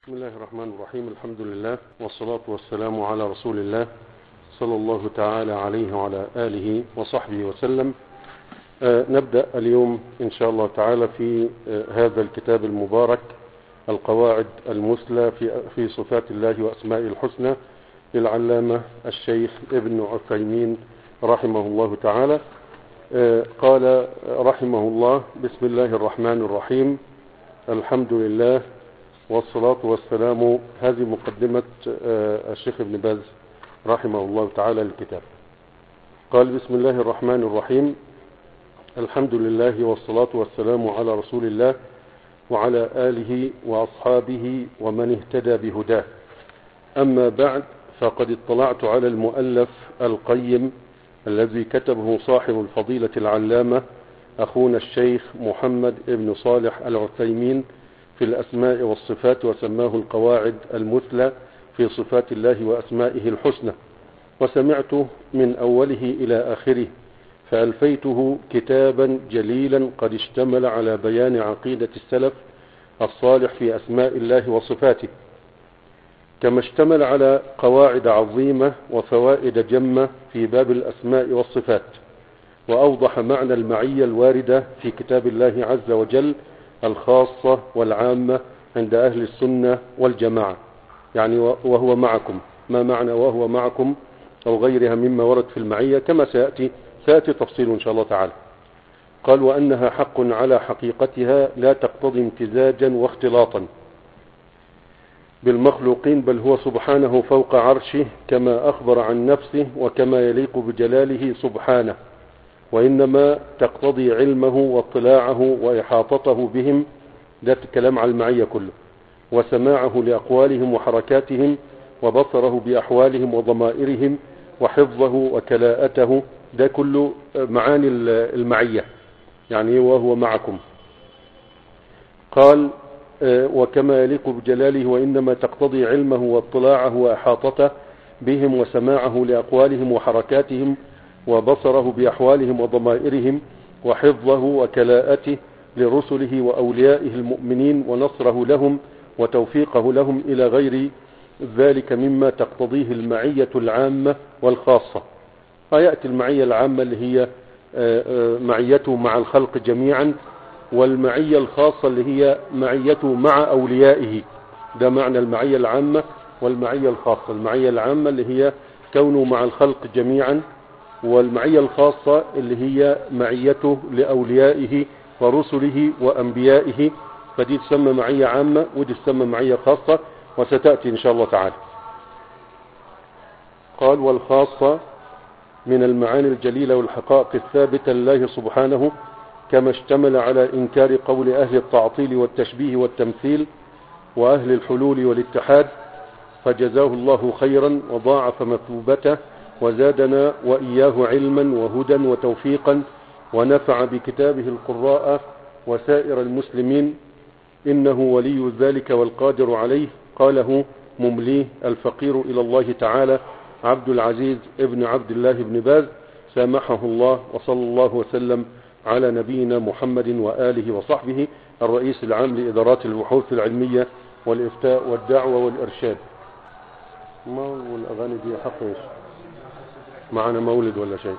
بسم الله الرحمن الرحيم. الحمد لله والصلاة والسلام على رسول الله صلى الله تعالى عليه وعلى آله وصحبه وسلم. نبدأ اليوم إن شاء الله تعالى في هذا الكتاب المبارك القواعد المثلى في صفات الله وأسمائه الحسنى للعلامة الشيخ ابن عثيمين رحمه الله تعالى. قال رحمه الله: بسم الله الرحمن الرحيم، الحمد لله والصلاة والسلام. هذه مقدمة الشيخ ابن باز رحمه الله تعالى للكتاب. قال: بسم الله الرحمن الرحيم، الحمد لله والصلاة والسلام على رسول الله وعلى آله وأصحابه ومن اهتدى بهداه. أما بعد، فقد اطلعت على المؤلف القيم الذي كتبه صاحب الفضيلة العلامة أخونا الشيخ محمد ابن صالح العثيمين في الأسماء والصفات، وسماه القواعد المثلى في صفات الله وأسمائه الحسنى، وسمعت من أوله إلى آخره، فألفيته كتابا جليلا قد اشتمل على بيان عقيدة السلف الصالح في أسماء الله وصفاته، كما اشتمل على قواعد عظيمة وفوائد جمة في باب الأسماء والصفات، وأوضح معنى المعية الواردة في كتاب الله عز وجل الخاصة والعامة عند أهل السنة والجماعة، يعني وهو معكم. ما معنى وهو معكم أو غيرها مما ورد في المعية كما سيأتي تفصيل إن شاء الله تعالى. قال: وأنها حق على حقيقتها لا تقتضي امتزاجا واختلاطا بالمخلوقين، بل هو سبحانه فوق عرشه كما أخبر عن نفسه وكما يليق بجلاله سبحانه، وإنما تقتضي علمه واطلاعه وإحاطته بهم، ده الكلام على المعية كله، وسماعه لأقوالهم وحركاتهم، وبصره بأحوالهم وضمائرهم، وحفظه وكلاءته، ده كله معاني المعية، يعني وهو معكم. قال: وكما يليق بجلاله، وإنما تقتضي علمه واطلاعه وإحاطته بهم، وسماعه لأقوالهم وحركاتهم، وبصره بأحوالهم وضمائرهم، وحفظه وكلاءته لرسله وأوليائه المؤمنين، ونصره لهم وتوفيقه لهم إلى غير ذلك مما تقتضيه المعية العامة والخاصة. فيأتي المعية العامة اللي هي معيته مع الخلق جميعا، والمعية الخاصة اللي هي معيته مع أوليائه، ده معنى المعية العامة والمعية الخاصة. المعية العامة اللي هي كونه مع الخلق جميعا، والمعية الخاصة اللي هي معيته لأوليائه ورسله وأنبيائه، فدي تسمى معية عامة ودي تسمى معية خاصة، وستأتي إن شاء الله تعالى. قال: والخاصة من المعاني الجليلة والحقائق الثابتة لله سبحانه، كما اشتمل على إنكار قول أهل التعطيل والتشبيه والتمثيل وأهل الحلول والاتحاد، فجزاه الله خيرا وضاعف مثوبته، وزادنا وإياه علما وهدى وتوفيقا، ونفع بكتابه القراء وسائر المسلمين، إنه ولي ذلك والقادر عليه. قاله ممليه الفقير إلى الله تعالى عبد العزيز ابن عبد الله بن باز، سامحه الله، وصلى الله وسلم على نبينا محمد وآله وصحبه، الرئيس العام لإدارات البحوث العلمية والإفتاء والدعوة والإرشاد. ما والأغاني دي حق ايش؟ معنا مولد ولا شيء؟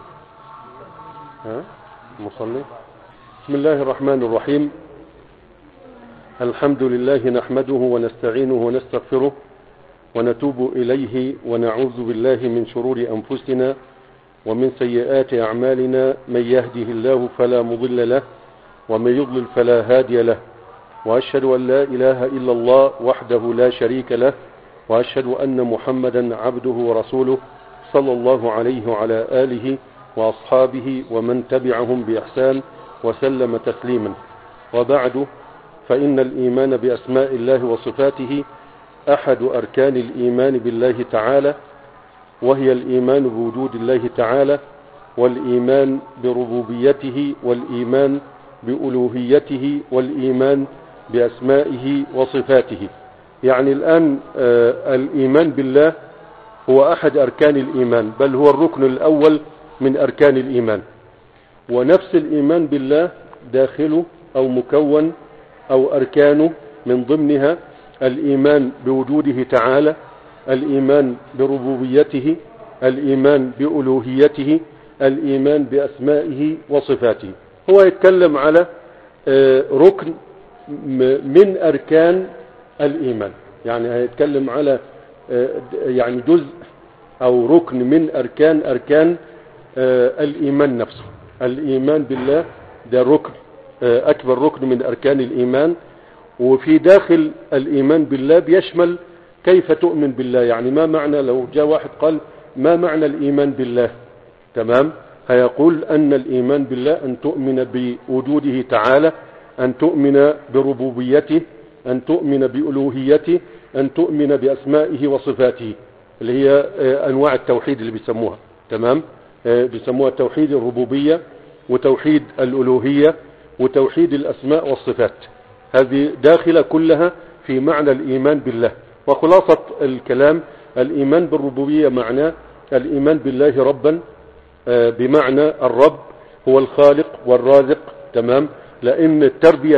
مصلي. بسم الله الرحمن الرحيم، الحمد لله نحمده ونستعينه ونستغفره ونتوب إليه، ونعوذ بالله من شرور أنفسنا ومن سيئات أعمالنا، من يهده الله فلا مضل له ومن يضلل فلا هادي له، وأشهد أن لا إله إلا الله وحده لا شريك له، وأشهد أن محمدا عبده ورسوله صلى الله عليه وعلى آله وأصحابه ومن تبعهم بإحسان وسلم تسليما. وبعد، فإن الإيمان بأسماء الله وصفاته أحد أركان الإيمان بالله تعالى، وهي الإيمان بوجود الله تعالى، والإيمان بربوبيته، والإيمان بألوهيته، والإيمان بأسمائه وصفاته. يعني الآن الإيمان بالله هو أحد أركان الإيمان، بل هو الركن الأول من أركان الإيمان. ونفس الإيمان بالله داخله أو مكون أو أركانه من ضمنها الإيمان بوجوده تعالى، الإيمان بربوبيته، الإيمان بألوهيته، الإيمان بأسمائه وصفاته. هو يتكلم على ركن من أركان الإيمان، يعني هيتكلم على يعني جزء أو ركن من أركان الإيمان نفسه. الإيمان بالله ده ركن، أكبر ركن من أركان الإيمان. وفي داخل الإيمان بالله بيشمل كيف تؤمن بالله، يعني ما معنى لو جاء واحد قال ما معنى الإيمان بالله، تمام، هيقول أن الإيمان بالله أن تؤمن بوجوده تعالى، أن تؤمن بربوبيته، أن تؤمن بألوهيته، أن تؤمن بأسمائه وصفاته، اللي هي أنواع التوحيد اللي بيسموها، تمام، بيسموها توحيد الربوبية وتوحيد الألوهية وتوحيد الأسماء والصفات. هذه داخلة كلها في معنى الإيمان بالله. وخلاصة الكلام الإيمان بالربوبية معناه الإيمان بالله ربا، بمعنى الرب هو الخالق والرازق، تمام، لأن التربية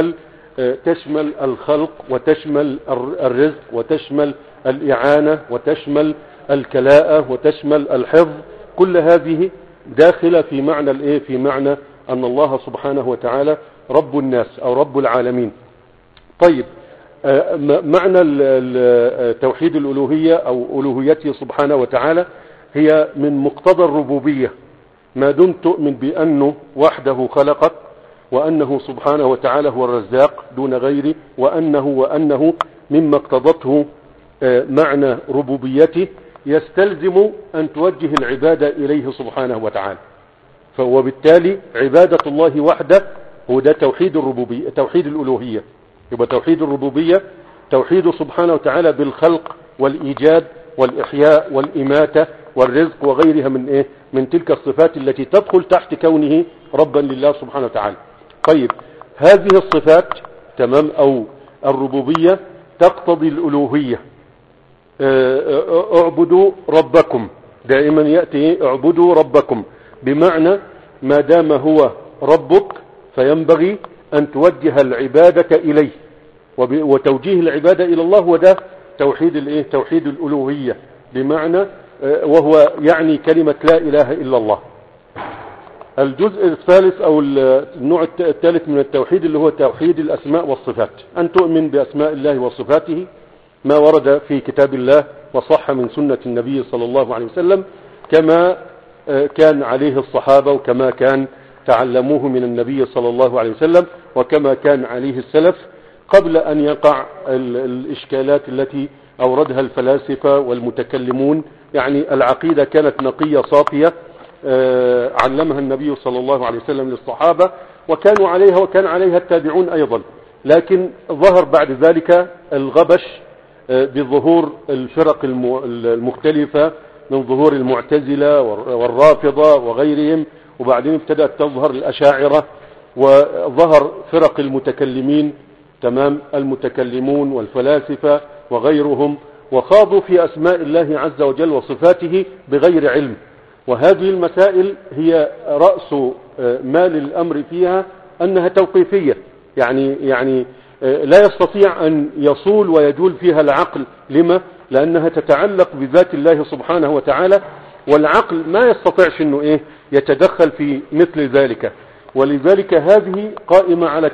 تشمل الخلق وتشمل الرزق وتشمل الإعانة وتشمل الكلاءة وتشمل الحفظ. كل هذه داخلة في معنى الايه، في معنى أن الله سبحانه وتعالى رب الناس أو رب العالمين. طيب، معنى توحيد الألوهية أو ألوهيته سبحانه وتعالى هي من مقتضى الربوبية، ما دمت تؤمن بأنه وحده خلقك، وأنه سبحانه وتعالى هو الرزاق دون غيره، وأنه مما اقتضته معنى ربوبيته يستلزم أن توجه العبادة إليه سبحانه وتعالى. وبالتالي عبادة الله وحده هو ده توحيد الربوبية، توحيد الألوهية. يبقى توحيد الربوبية توحيد سبحانه وتعالى بالخلق والإيجاد والإحياء والإماتة والرزق وغيرها من تلك الصفات التي تدخل تحت كونه ربا لله سبحانه وتعالى. طيب، هذه الصفات، تمام، أو الربوبية تقتضي الألوهية. اعبدوا ربكم، دائما يأتي اعبدوا ربكم، بمعنى ما دام هو ربك فينبغي أن توجه العبادة إليه، وتوجيه العبادة إلى الله وده توحيد توحيد الألوهية، بمعنى وهو يعني كلمة لا إله إلا الله. الجزء الثالث أو النوع الثالث من التوحيد اللي هو توحيد الأسماء والصفات، أن تؤمن بأسماء الله وصفاته ما ورد في كتاب الله وصح من سنة النبي صلى الله عليه وسلم، كما كان عليه الصحابة وكما كان تعلموه من النبي صلى الله عليه وسلم وكما كان عليه السلف، قبل أن يقع الإشكالات التي أوردها الفلاسفة والمتكلمون. يعني العقيدة كانت نقية صافية علمها النبي صلى الله عليه وسلم للصحابة وكانوا عليها وكان عليها التابعون أيضا، لكن ظهر بعد ذلك الغبش بظهور الفرق المختلفة من ظهور المعتزلة والرافضة وغيرهم، وبعدين ابتدأت تظهر الأشاعرة وظهر فرق المتكلمين، تمام، المتكلمون والفلاسفة وغيرهم، وخاضوا في أسماء الله عز وجل وصفاته بغير علم. وهذه المسائل هي رأس مال الأمر فيها أنها توقيفية، يعني لا يستطيع أن يصول ويجول فيها العقل. لما؟ لأنها تتعلق بذات الله سبحانه وتعالى، والعقل ما يستطيعش أنه يتدخل في مثل ذلك. ولذلك هذه قائمة على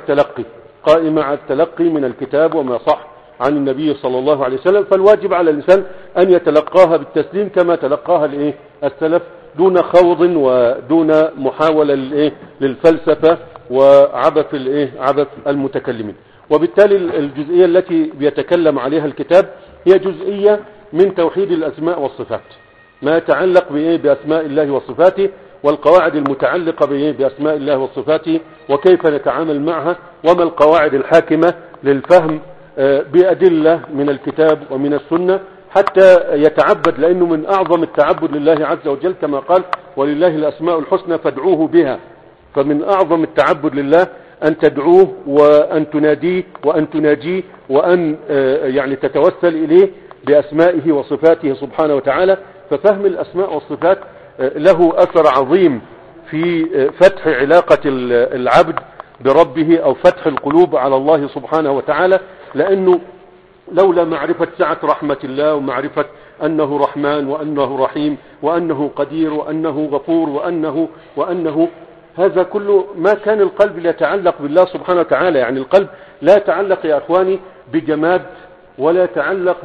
التلقي من الكتاب وما صح عن النبي صلى الله عليه وسلم، فالواجب على الإنسان أن يتلقاها بالتسليم كما تلقاها السلف، دون خوض ودون محاولة للفلسفة وعبث عبث المتكلمين. وبالتالي الجزئية التي بيتكلم عليها الكتاب هي جزئية من توحيد الأسماء والصفات، ما يتعلق بأسماء الله وصفاته، والقواعد المتعلقة بأسماء الله وصفاته وكيف نتعامل معها، وما القواعد الحاكمة للفهم بأدلة من الكتاب ومن السنة حتى يتعبد، لأنه من أعظم التعبد لله عز وجل كما قال ولله الأسماء الحسنى فادعوه بها. فمن أعظم التعبد لله أن تدعوه وأن تناديه وأن تناجيه وأن يعني تتوسل إليه بأسمائه وصفاته سبحانه وتعالى. ففهم الأسماء والصفات له أثر عظيم في فتح علاقة العبد بربه أو فتح القلوب على الله سبحانه وتعالى، لأنه لولا معرفة سعة رحمة الله ومعرفة أنه رحمن وأنه رحيم وأنه قدير وأنه غفور وأنه هذا كله ما كان القلب يتعلق بالله سبحانه وتعالى. يعني القلب لا يتعلق يا أخواني بجماد ولا يتعلق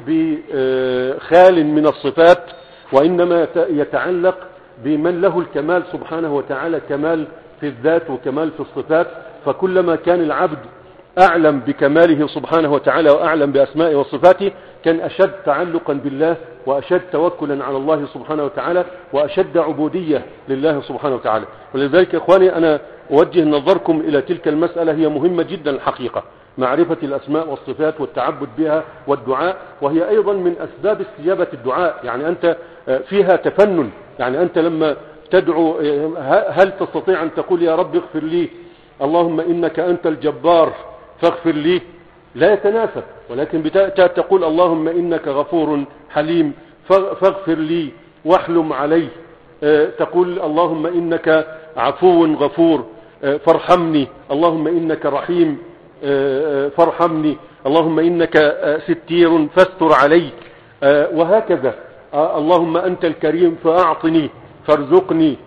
بخال من الصفات، وإنما يتعلق بمن له الكمال سبحانه وتعالى، كمال في الذات وكمال في الصفات. فكلما كان العبد أعلم بكماله سبحانه وتعالى وأعلم بأسمائه وصفاته كان أشد تعلقا بالله وأشد توكلا على الله سبحانه وتعالى وأشد عبودية لله سبحانه وتعالى. ولذلك إخواني أنا أوجه نظركم إلى تلك المسألة، هي مهمة جدا الحقيقة، معرفة الأسماء والصفات والتعبد بها والدعاء، وهي أيضا من أسباب استجابة الدعاء. يعني أنت فيها تفنن، يعني أنت لما تدعو هل تستطيع أن تقول يا رب اغفر لي، اللهم إنك أنت الجبار فاغفر لي؟ لا يتناسب. ولكن تقول اللهم إنك غفور حليم فاغفر لي واحلم علي. تقول اللهم إنك عفو غفور فارحمني، اللهم إنك رحيم فارحمني، اللهم إنك ستير فاستر علي، وهكذا. اللهم أنت الكريم فأعطني فارزقني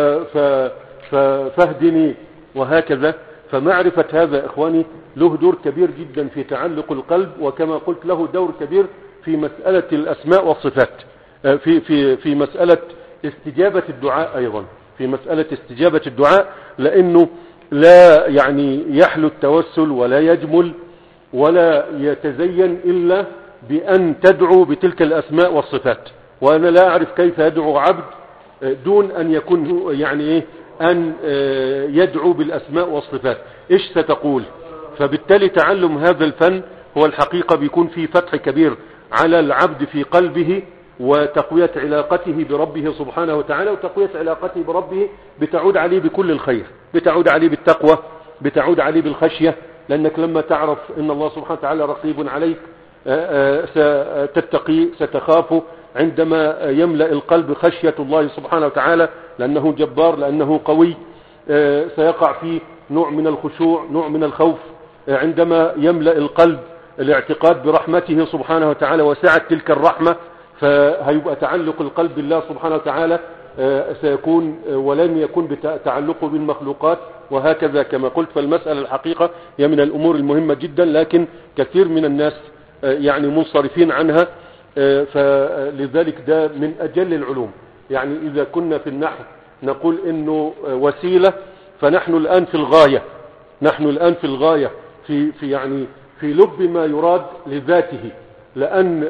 فاهدني، وهكذا. فمعرفة هذا إخواني له دور كبير جدا في تعلق القلب، وكما قلت له دور كبير في مسألة الأسماء والصفات، في مسألة استجابة الدعاء أيضا، في مسألة استجابة الدعاء، لأنه لا يعني يحلو التوسل ولا يجمل ولا يتزين إلا بأن تدعو بتلك الأسماء والصفات. وأنا لا أعرف كيف يدعو عبد دون أن يكون يعني إيه أن يدعو بالأسماء والصفات. إيش ستقول؟ فبالتالي تعلم هذا الفن هو الحقيقة بيكون فيه فتح كبير على العبد في قلبه، وتقوية علاقته بربه سبحانه وتعالى. وتقوية علاقته بربه بتعود عليه بكل الخير، بتعود عليه بالتقوى، بتعود عليه بالخشية، لأنك لما تعرف إن الله سبحانه وتعالى رقيب عليك ستتقي، ستخاف عندما يملأ القلب خشية الله سبحانه وتعالى، لأنه جبار، لأنه قوي. سيقع فيه نوع من الخشوع، نوع من الخوف. عندما يملأ القلب الاعتقاد برحمته سبحانه وتعالى وسعة تلك الرحمة، فهيبقى تعلق القلب بالله سبحانه وتعالى سيكون ولن يكون بتعلقه بالمخلوقات، وهكذا كما قلت. فالمسألة الحقيقة هي من الأمور المهمة جدا، لكن كثير من الناس يعني منصرفين عنها. فلذلك ده من أجل العلوم. يعني إذا كنا في النحو نقول إنه وسيلة، فنحن الآن في الغاية، نحن الآن في الغاية في يعني في لب ما يراد لذاته، لأن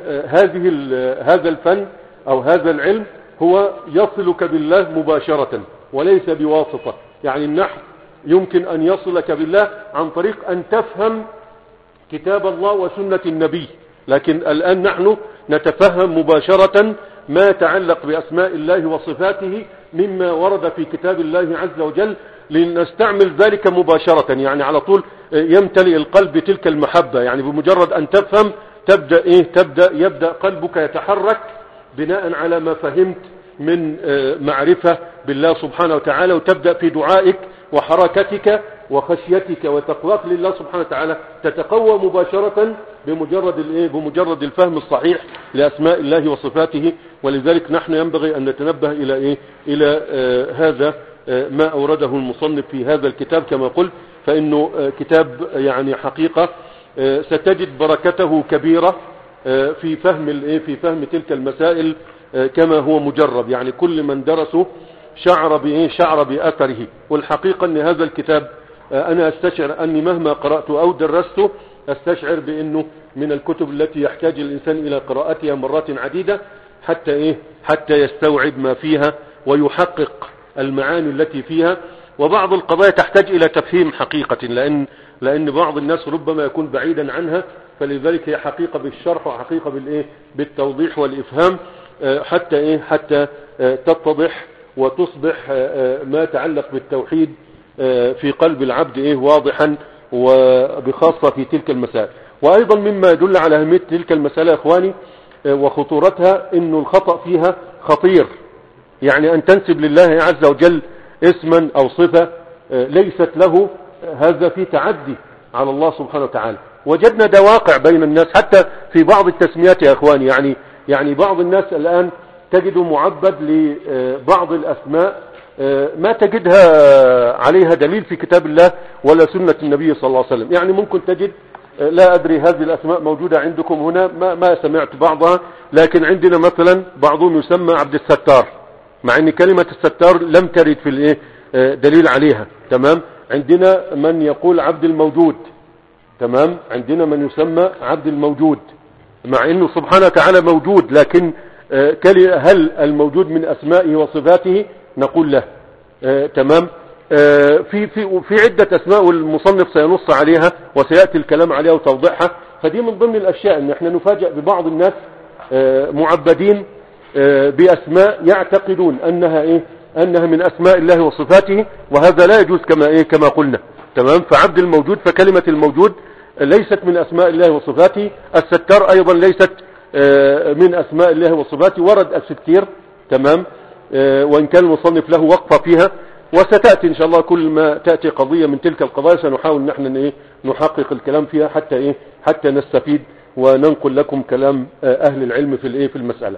هذا الفن أو هذا العلم هو يصلك بالله مباشرة وليس بواسطة. يعني النحو يمكن أن يصلك بالله عن طريق أن تفهم كتاب الله وسنة النبي، لكن الآن نحن نتفهم مباشرة ما يتعلق بأسماء الله وصفاته مما ورد في كتاب الله عز وجل، لنستعمل ذلك مباشرة. يعني على طول يمتلئ القلب بتلك المحبة. يعني بمجرد أن تفهم يبدأ قلبك يتحرك بناء على ما فهمت من معرفة بالله سبحانه وتعالى، وتبدأ في دعائك وحركتك وخشيتك وتقواك لله سبحانه وتعالى تتقوى مباشرة بمجرد الفهم الصحيح لأسماء الله وصفاته. ولذلك نحن ينبغي أن نتنبه إلى هذا ما أورده المصنف في هذا الكتاب. كما قلت فإنه كتاب يعني حقيقة ستجد بركته كبيرة في فهم تلك المسائل كما هو مجرب. يعني كل من درسه شعر بأثره. والحقيقة أن هذا الكتاب أنا أستشعر أني مهما قرأته أو درسته أستشعر بأنه من الكتب التي يحتاج الإنسان إلى قراءتها مرات عديدة حتى يستوعب ما فيها ويحقق المعاني التي فيها. وبعض القضايا تحتاج إلى تفهيم حقيقة، لأن بعض الناس ربما يكون بعيدا عنها، فلذلك هي حقيقة بالشرح وحقيقة بالتوضيح والإفهام حتى تتضح وتصبح ما يتعلق بالتوحيد في قلب العبد واضحا، وبخاصة في تلك المسائل. وأيضا مما يدل على أهمية تلك المسألة إخواني وخطورتها إنه الخطأ فيها خطير. يعني أن تنسب لله عز وجل اسما أو صفة ليست له، هذا في تعدي على الله سبحانه وتعالى. وجدنا ده واقع بين الناس حتى في بعض التسميات يا اخواني. يعني بعض الناس الان تجد معبد لبعض الاسماء ما تجدها عليها دليل في كتاب الله ولا سنة النبي صلى الله عليه وسلم. يعني ممكن تجد لا أدري هذه الأسماء موجودة عندكم هنا ما سمعت بعضها، لكن عندنا مثلا بعضهم يسمى عبد الستار، مع أن كلمة الستار لم ترد في الايه دليل عليها. تمام. عندنا من يقول عبد الموجود. تمام. عندنا من يسمى عبد الموجود، مع أنه سبحانه وتعالى موجود، لكن هل الموجود من أسمائه وصفاته؟ نقول له. تمام. في عدة أسماء والمصنف سينص عليها وسيأتي الكلام عليها وتوضيحها. فدي من ضمن الأشياء أن احنا نفاجأ ببعض الناس معبدين بأسماء يعتقدون أنها من أسماء الله وصفاته، وهذا لا يجوز كما قلنا. تمام. فعبد الموجود، فكلمة الموجود ليست من أسماء الله وصفاته. الستار أيضا ليست من أسماء الله وصفاته. ورد الستير. تمام. وإن كان المصنف له وقفة فيها، وستأتي إن شاء الله كل ما تأتي قضية من تلك القضايا سنحاول نحن نحقق الكلام فيها حتى نستفيد وننقل لكم كلام أهل العلم في المسألة.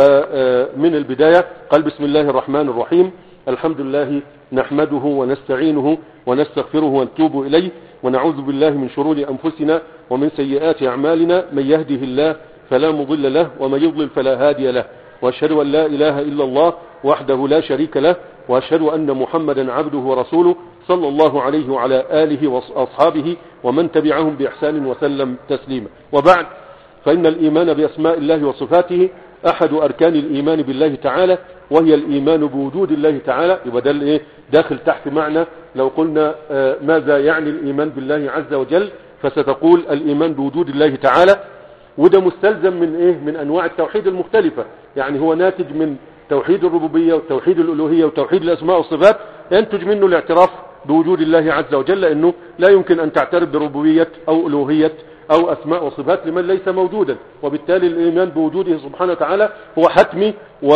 فمن البداية قال بسم الله الرحمن الرحيم. الحمد لله نحمده ونستعينه ونستغفره ونتوب إليه ونعوذ بالله من شرور أنفسنا ومن سيئات أعمالنا. من يهده الله فلا مضل له ومن يضلل فلا هادي له، وأشهد أن لا إله إلا الله وحده لا شريك له، وأشهد أن محمدا عبده ورسوله صلى الله عليه وعلى آله وأصحابه ومن تبعهم بإحسان وسلم تسليما. وبعد، فإن الإيمان بأسماء الله وصفاته أحد أركان الإيمان بالله تعالى، وهي الإيمان بوجود الله تعالى. يبقى ده داخل تحت معنى لو قلنا ماذا يعني الإيمان بالله عز وجل، فستقول الإيمان بوجود الله تعالى. وده مستلزم من أنواع التوحيد المختلفة. يعني هو ناتج من توحيد الربوبية وتوحيد الألوهية وتوحيد الأسماء والصفات، ينتج منه الاعتراف بوجود الله عز وجل، لأنه لا يمكن أن تعترف بربوبية أو ألوهية أو أسماء وصفات لمن ليس موجودا. وبالتالي الإيمان بوجوده سبحانه وتعالى هو حتمي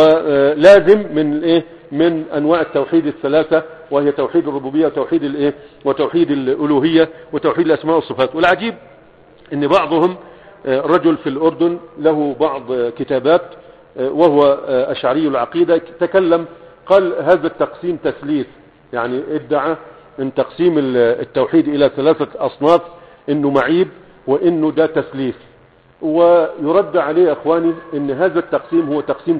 ولازم من أنواع التوحيد الثلاثة، وهي توحيد الربوبية وتوحيد الألوهية وتوحيد الأسماء والصفات. والعجيب أن بعضهم رجل في الأردن له بعض كتابات وهو أشعري العقيدة، تكلم قال هذا التقسيم تثليث. يعني ادعى ان تقسيم التوحيد إلى 3 أصناف انه معيب وانه ده تثليث. ويرد عليه أخواني ان هذا التقسيم هو تقسيم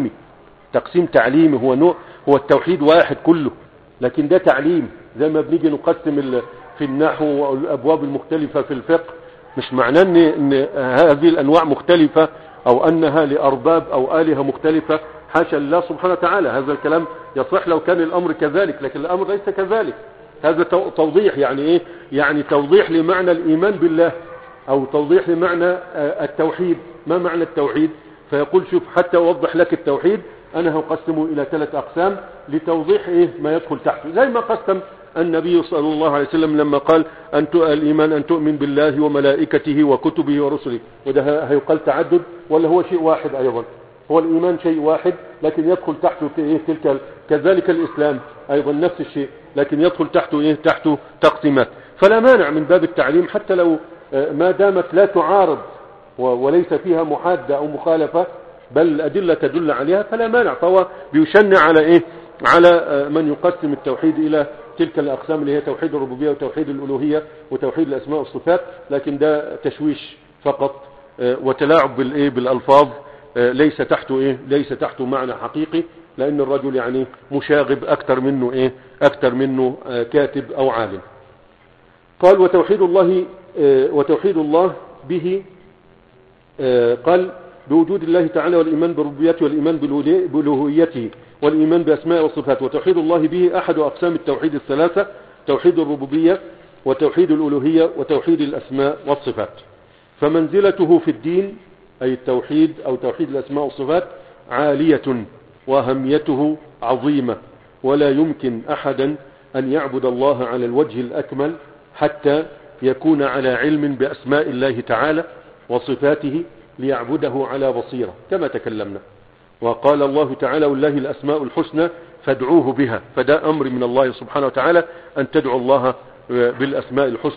تعليمي. هو التوحيد واحد كله، لكن ده تعليم. زي ما بنيجي نقسم في النحو والأبواب المختلفة في الفقه، مش معناه ان هذه الأنواع مختلفة او انها لأرباب او آلهة مختلفة. حاشا الله سبحانه وتعالى. هذا الكلام يصح لو كان الأمر كذلك، لكن الأمر ليس كذلك. هذا توضيح. يعني يعني توضيح لمعنى الإيمان بالله، أو توضيح لمعنى التوحيد. ما معنى التوحيد؟ فيقول شوف، حتى أوضح لك التوحيد أنا هقسمه إلى 3 أقسام لتوضيح ما يدخل تحته. زي ما قسم النبي صلى الله عليه وسلم لما قال الإيمان أن تؤمن بالله وملائكته وكتبه ورسله. وده هيقال تعدد ولا هو شيء واحد أيضا؟ هو الإيمان شيء واحد، لكن يدخل تحته تلك. كذلك الإسلام أيضا نفس الشيء، لكن يدخل تحته تقسيمات. فلا مانع من باب التعليم، حتى لو ما دامت لا تعارض وليس فيها محادة أو مخالفة، بل الأدلة تدل عليها، فلا مانع. فهو بيشنع على من يقسم التوحيد إلى تلك الأقسام اللي هي توحيد الربوبية وتوحيد الألوهية وتوحيد الأسماء والصفات. لكن ده تشويش فقط وتلاعب بالألفاظ، ليس تحته معنى حقيقي، لأن الرجل يعني مشاغب أكثر منه كاتب أو عالم. قال وتوحيد الله به، قال بوجود الله تعالى والإيمان بربوبيته والإيمان بألوهيته والإيمان بأسماء وصفاته. وتوحيد الله به أحد أقسام التوحيد الثلاثة: توحيد الربوبية وتوحيد الألوهية وتوحيد الأسماء والصفات. فمنزلته في الدين، أي التوحيد أو توحيد الأسماء والصفات، عالية وأهميته عظيمة، ولا يمكن أحدا أن يعبد الله على الوجه الأكمل حتى يكون على علم بأسماء الله تعالى وصفاته ليعبده على بصيرة كما تكلمنا. وقال الله تعالى: والله الأسماء الحسنى فادعوه بها. فده أمر من الله سبحانه وتعالى أن تدعو الله بالأسماء الحسنى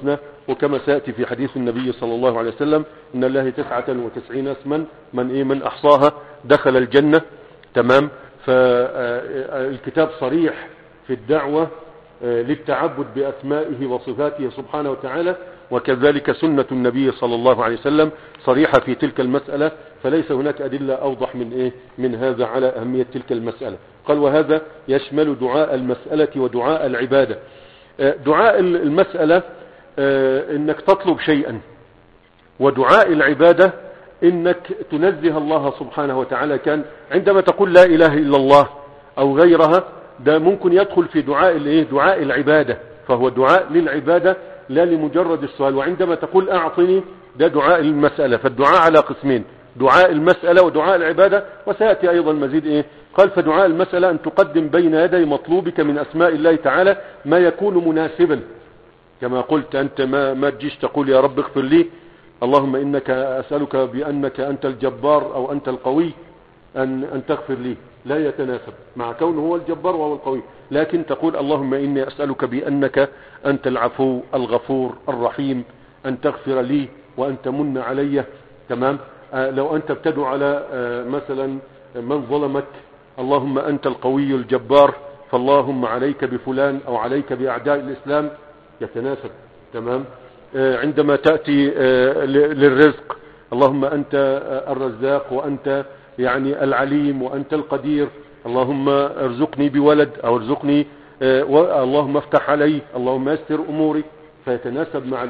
وكما سيأتي في حديث النبي صلى الله عليه وسلم إن الله 99 اسما من أحصاها دخل الجنة. تمام. فالكتاب صريح في الدعوة للتعبد بأسمائه وصفاته سبحانه وتعالى، وكذلك سنة النبي صلى الله عليه وسلم صريحة في تلك المسألة، فليس هناك أدلة أوضح من هذا على أهمية تلك المسألة. قال وهذا يشمل دعاء المسألة ودعاء العبادة. دعاء المسألة إنك تطلب شيئا، ودعاء العبادة إنك تنزه الله سبحانه وتعالى. كان عندما تقول لا إله إلا الله أو غيرها، ده ممكن يدخل في دعاء العبادة، فهو دعاء للعبادة لا لمجرد السؤال. وعندما تقول أعطني، ده دعاء المسألة. فالدعاء على قسمين، دعاء المسألة ودعاء العبادة. وسيأتي أيضا مزيد قال فدعاء المسألة أن تقدم بين يدي مطلوبك من أسماء الله تعالى ما يكون مناسبا. كما قلت أنت ما تجيش تقول يا رب اغفر لي، اللهم إنك أسألك بأنك أنت الجبار أو أنت القوي أن تغفر لي، لا يتناسب مع كونه هو الجبار وهو القوي. لكن تقول اللهم إني أسألك بأنك أنت العفو الغفور الرحيم أن تغفر لي وأن تمن علي. تمام. لو أنت بتدعو على مثلا من ظلمك، اللهم أنت القوي الجبار فاللهم عليك بفلان أو عليك بأعداء الإسلام، يتناسب. تمام. عندما تأتي للرزق، اللهم أنت الرزاق وأنت يعني العليم وأنت القدير، اللهم ارزقني بولد أو ارزقني اللهم افتح علي، اللهم يسر أموري، فيتناسب مع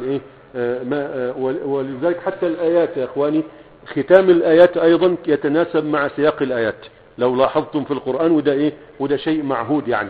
ولذلك حتى الآيات يا أخواني، ختام الآيات أيضا يتناسب مع سياق الآيات لو لاحظتم في القرآن، وده شيء معهود يعني.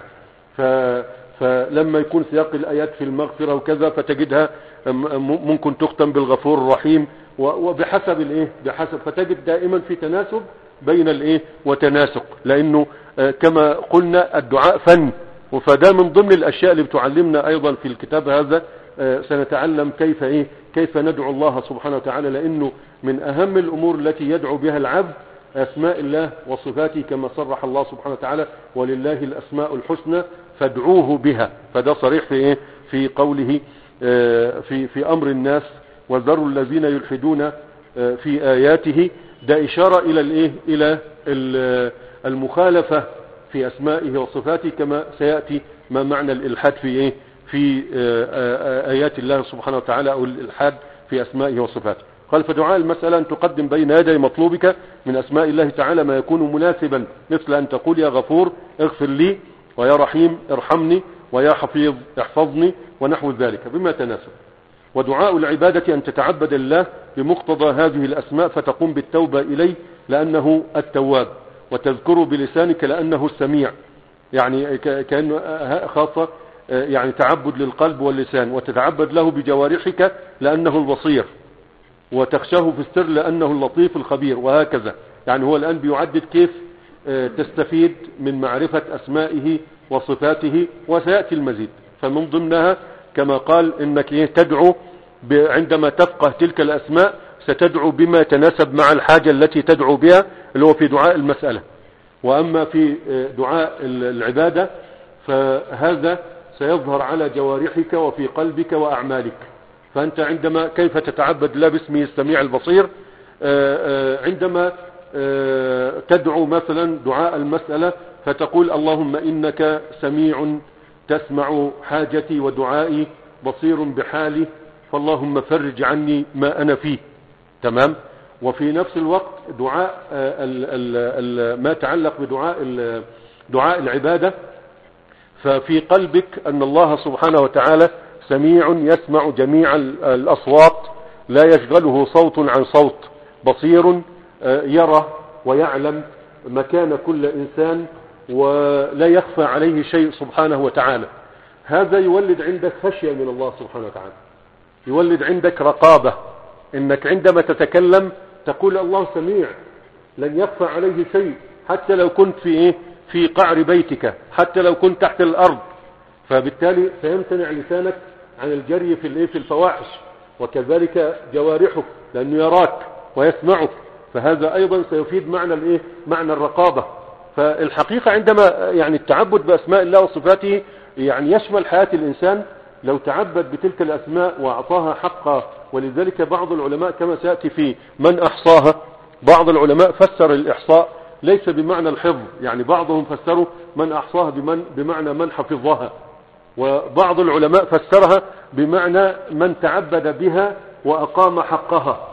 فلما يكون سياق الآيات في المغفرة وكذا فتجدها ممكن تختم بالغفور الرحيم، وبحسب بحسب، فتجد دائما في تناسب بين وتناسق، لأنه كما قلنا الدعاء فن. فده من ضمن الأشياء اللي بتعلمنا أيضا في الكتاب هذا. سنتعلم كيف ندعو الله سبحانه وتعالى، لأنه من أهم الأمور التي يدعو بها العبد أسماء الله وصفاته، كما صرح الله سبحانه وتعالى ولله الأسماء الحسنى فادعوه بها. فده صريح في قوله في أمر الناس وذروا الذين يلحدون في آياته. ده إشارة إلى المخالفة في أسمائه وصفاته، كما سيأتي ما معنى الإلحاد في آيات الله سبحانه وتعالى، أو الإلحاد في أسمائه وصفاته. قال فدعاء المسألة أن تقدم بين يدي مطلوبك من أسماء الله تعالى ما يكون مناسبا، مثل أن تقول يا غفور اغفر لي، ويا رحيم ارحمني، ويا حفيظ احفظني، ونحو ذلك بما تناسب. ودعاء العبادة أن تتعبد الله بمقتضى هذه الأسماء فتقوم بالتوبة إليه لأنه التواب، وتذكره بلسانك لأنه السميع، يعني كأنه خاصة يعني تعبد للقلب واللسان. وتتعبد له بجوارحك لأنه البصير، وتخشاه في السر لأنه اللطيف الخبير، وهكذا. يعني هو الآن بيعدد كيف تستفيد من معرفة أسمائه وصفاته، وسيأتي المزيد. فمن ضمنها كما قال إنك تدعو عندما تفقه تلك الأسماء ستدعو بما يتناسب مع الحاجة التي تدعو بها، اللي هو في دعاء المسألة. وأما في دعاء العبادة فهذا سيظهر على جوارحك وفي قلبك وأعمالك. فأنت عندما كيف تتعبد الله باسمه السميع البصير، عندما تدعو مثلا دعاء المسألة فتقول اللهم إنك سميع تسمع حاجتي ودعائي بصير بحالي، فاللهم فرج عني ما أنا فيه. تمام. وفي نفس الوقت دعاء ما يتعلق دعاء العبادة، ففي قلبك أن الله سبحانه وتعالى سميع يسمع جميع الأصوات لا يشغله صوت عن صوت، بصير يرى ويعلم مكان كل إنسان ولا يخفى عليه شيء سبحانه وتعالى. هذا يولد عندك خشية من الله سبحانه وتعالى، يولد عندك رقابة، إنك عندما تتكلم تقول الله سميع لن يخفى عليه شيء، حتى لو كنت في قعر بيتك، حتى لو كنت تحت الأرض. فبالتالي سيمتنع لسانك عن الجري في الفواحش، وكذلك جوارحك لأنه يراك ويسمعك. فهذا أيضا سيفيد معنى الرقابة. فالحقيقة عندما يعني التعبد بأسماء الله وصفاته يعني يشمل حياة الإنسان لو تعبد بتلك الأسماء وأعطاها حقها. ولذلك بعض العلماء كما سيأتي في من أحصاها، بعض العلماء فسر الإحصاء ليس بمعنى الحفظ، يعني بعضهم فسروا من أحصاها بمعنى من حفظها، وبعض العلماء فسرها بمعنى من تعبد بها وأقام حقها.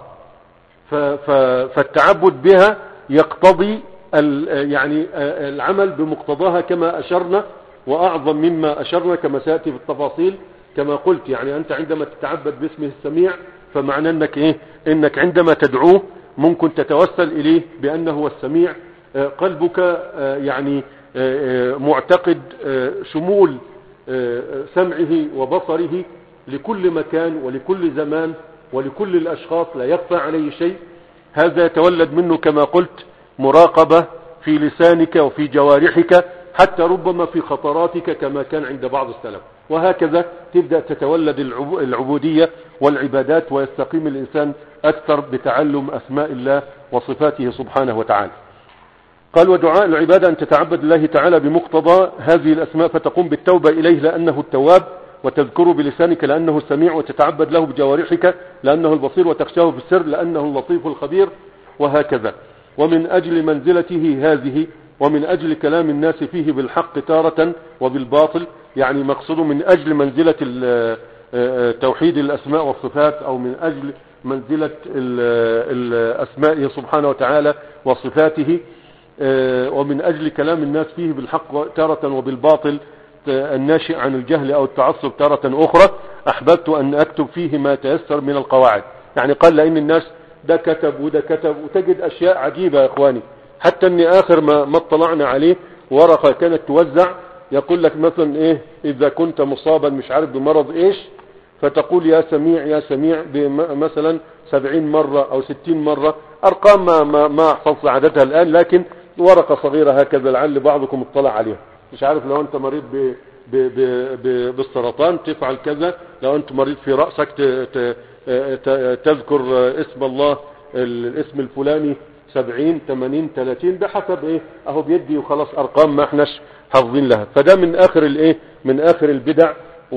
فالتعبد بها يقتضي يعني العمل بمقتضاها كما أشرنا، وأعظم مما أشرنا كما سيأتي في التفاصيل. كما قلت يعني أنت عندما تتعبد باسمه السميع فمعنى أنك إنك عندما تدعوه ممكن تتوسل إليه بأنه هو السميع. قلبك يعني معتقد شمول سمعه وبصره لكل مكان ولكل زمان ولكل الأشخاص، لا يخفى عليه شيء. هذا يتولد منه كما قلت مراقبة في لسانك وفي جوارحك، حتى ربما في خطراتك كما كان عند بعض السلف. وهكذا تبدأ تتولد العبودية والعبادات، ويستقيم الإنسان أكثر بتعلم أسماء الله وصفاته سبحانه وتعالى. قال ودعاء العبادة أن تتعبد الله تعالى بمقتضى هذه الأسماء، فتقوم بالتوبة إليه لأنه التواب، وتذكره بلسانك لأنه السميع، وتتعبد له بجوارحك لأنه البصير، وتخشاه بالسر لأنه اللطيف الخبير، وهكذا. ومن أجل منزلته هذه، ومن أجل كلام الناس فيه بالحق تارة وبالباطل، يعني مقصده من أجل منزلة توحيد الأسماء والصفات، أو من أجل منزلة الأسماء سبحانه وتعالى وصفاته، ومن أجل كلام الناس فيه بالحق تارة وبالباطل الناشئ عن الجهل أو التعصب تارة أخرى، أحببت أن أكتب فيه ما تيسر من القواعد. يعني قال لأن الناس ده كتب وده كتب، وتجد أشياء عجيبة يا إخواني، حتى أني آخر ما اطلعنا عليه ورقة كانت توزع يقول لك مثلا إذا كنت مصابا مش عارف بمرض فتقول يا سميع يا سميع مثلا 70 مرة أو 60 مرة، أرقام ما أحفظ عددها الآن، لكن ورقة صغيرة هكذا لعل بعضكم اطلع عليها. مش عارف لو أنت مريض بالسرطان تفعل كذا، لو أنت مريض في رأسك تذكر اسم الله الاسم الفلاني 70 80 30 بحسب اهو بيدي، وخلاص ارقام ما احناش حافظين لها. فده من اخر من اخر البدع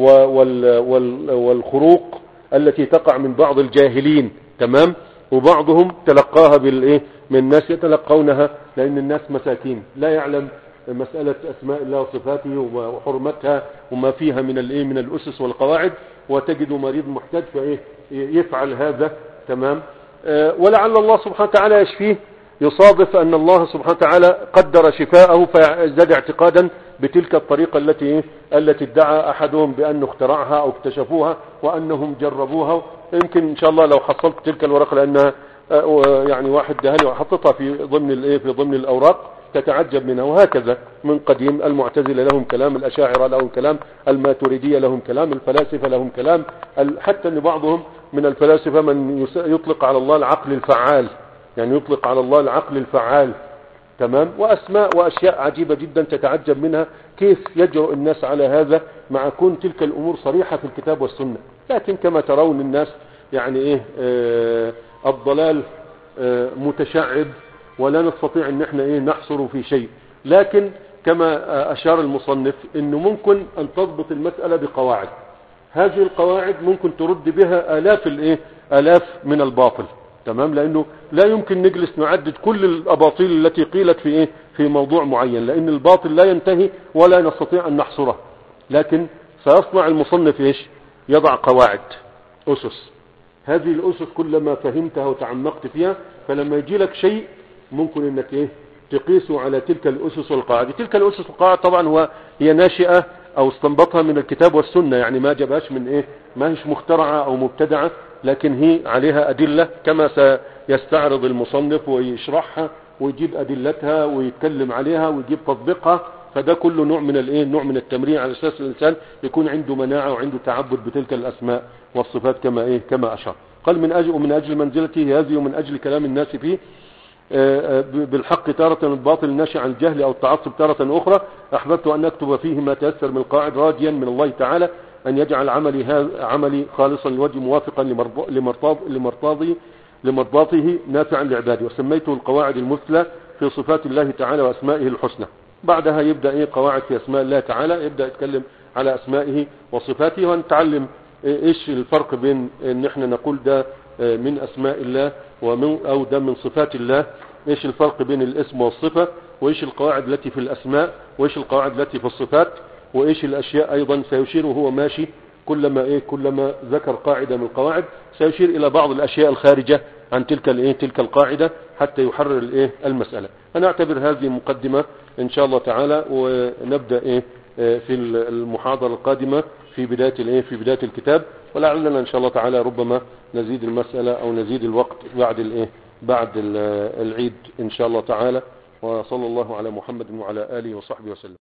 والخروق التي تقع من بعض الجاهلين، تمام. وبعضهم تلقاها من الناس يتلقونها، لان الناس مساكين لا يعلم مسألة اسماء الله وصفاته وحرمتها وما فيها من الاسس والقواعد، وتجد مريض محتاج يفعل هذا، تمام. ولعل الله سبحانه وتعالى يشفيه، يصادف أن الله سبحانه وتعالى قدر شفاءه فيزداد اعتقادا بتلك الطريقة التي ادعى أحدهم بأنه اخترعها أو اكتشفوها وأنهم جربوها. يمكن إن شاء الله لو حصلت تلك الورقة، لأنها يعني واحد دهلي وحطتها في ضمن الأوراق تتعجب منها. وهكذا من قديم المعتزلة لهم كلام، الأشاعرة لهم كلام، الماتريدية لهم كلام، الفلاسفة لهم كلام، حتى أن بعضهم من الفلاسفة من يطلق على الله العقل الفعال، يعني يطلق على الله العقل الفعال، تمام. وأسماء وأشياء عجيبة جدا تتعجب منها، كيف يجرؤ الناس على هذا مع كون تلك الأمور صريحة في الكتاب والسنة. لكن كما ترون الناس يعني الضلال متشعب، ولا نستطيع ان احنا نحصر في شيء. لكن كما اشار المصنف انه ممكن ان تضبط المسألة بقواعد، هذه القواعد ممكن ترد بها آلاف من الباطل، تمام. لانه لا يمكن نجلس نعدد كل الاباطيل التي قيلت في موضوع معين، لان الباطل لا ينتهي ولا نستطيع ان نحصره. لكن سيصنع المصنف يضع قواعد، اسس. هذه الاسس كلما فهمتها وتعمقت فيها، فلما يجي لك شيء ممكن انك تقيسه على تلك الاسس والقواعد. تلك الاسس والقواعد طبعا هي ناشئة او استنبطها من الكتاب والسنة، يعني ما جابهاش ما هيش مخترعة او مبتدعة، لكن هي عليها ادلة كما سيستعرض المصنف ويشرحها ويجيب ادلتها ويتكلم عليها ويجيب تطبيقها. فده كله نوع من التمرين على اساس الانسان يكون عنده مناعة وعنده تعبد بتلك الاسماء والصفات كما اشار. قال من اجل منزلته هذه، ومن اجل كلام الناس فيه بالحق تارة والباطل الناشئ عن الجهل أو التعصب تارة أخرى، أحببت أن أكتب فيه ما تيسر من القواعد، راجيا من الله تعالى أن يجعل عملي خالصا لوجه موافقا لمرضاته نافعا لعباده. وسميته القواعد المثلى في صفات الله تعالى وأسمائه الحسنى. بعدها يبدأ قواعد في أسماء الله تعالى، يبدأ يتكلم على أسمائه وصفاته، وهنتعلم إيش الفرق بين إن إحنا نقول ده من أسماء الله أو ده من صفات الله، إيش الفرق بين الاسم والصفة، وإيش القواعد التي في الأسماء، وإيش القواعد التي في الصفات، وإيش الأشياء أيضا سيشير وهو ماشي كلما ذكر قاعدة من القواعد سيشير إلى بعض الأشياء الخارجة عن تلك القاعدة حتى يحرر المسألة. أنا أعتبر هذه مقدمة إن شاء الله تعالى، ونبدأ في المحاضرة القادمة في بداية الكتاب، ولعلنا إن شاء الله تعالى ربما نزيد المسألة أو نزيد الوقت بعد العيد إن شاء الله تعالى. وصلى الله على محمد وعلى آله وصحبه وسلم.